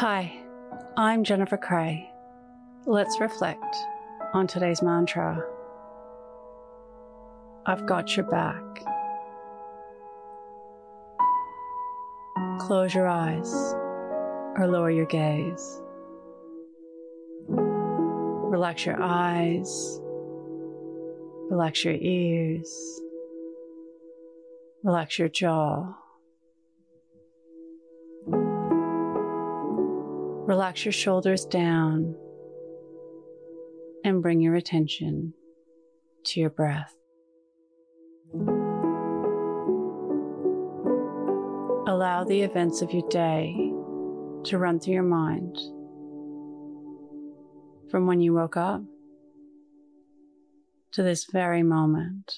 Hi, I'm Jennifer Cray. Let's reflect on today's mantra. I've got your back. Close your eyes or lower your gaze. Relax your eyes. Relax your ears. Relax your jaw. Relax your shoulders down and bring your attention to your breath. Allow the events of your day to run through your mind from when you woke up to this very moment,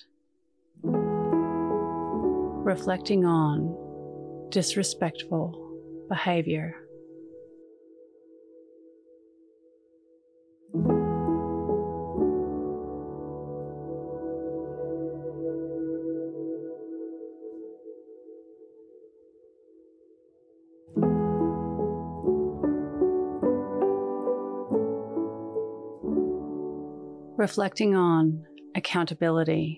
reflecting on disrespectful behavior. Reflecting on accountability.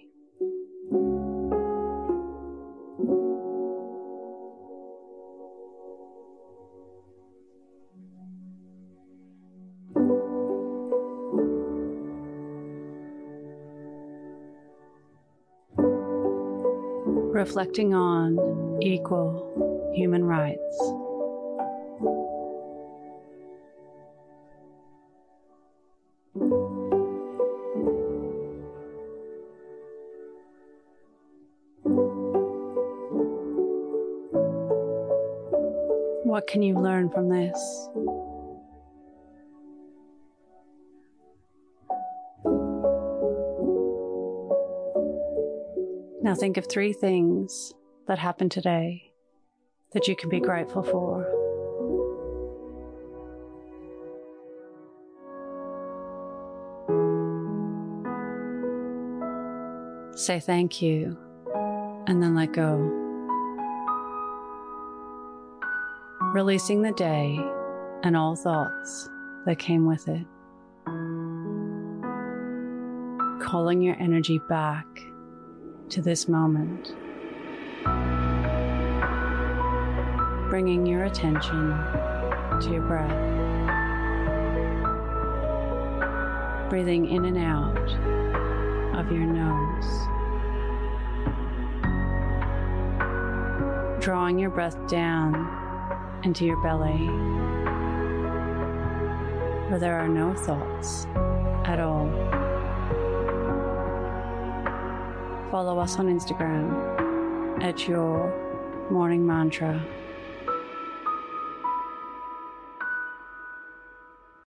Reflecting on equal human rights. What can you learn from this? Now think of 3 things that happened today that you can be grateful for. Say thank you and then let go. Releasing the day and all thoughts that came with it. Calling your energy back to this moment. Bringing your attention to your breath. Breathing in and out of your nose. Drawing your breath down into your belly, where there are no thoughts at all. Follow us on Instagram at Your Morning Mantra.